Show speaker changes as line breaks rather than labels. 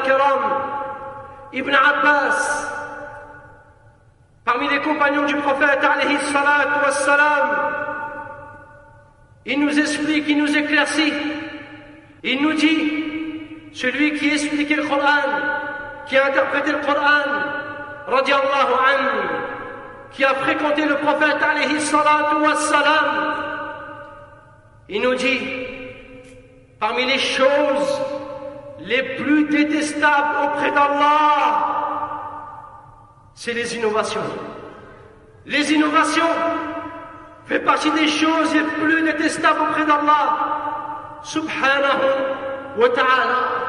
al-kiram, Ibn Abbas, parmi les compagnons du prophète alayhi salatu wassalam, il nous explique, il nous éclaircit, il nous dit, celui qui expliquait le Coran, qui a interprété le Coran, radiallahu anhu, qui a fréquenté le prophète alayhi salatu wassalam, il nous dit, parmi les choses les plus détestables auprès d'Allah, c'est les innovations. Les innovations fait partie des choses les plus détestables auprès d'Allah subhanahu wa ta'ala.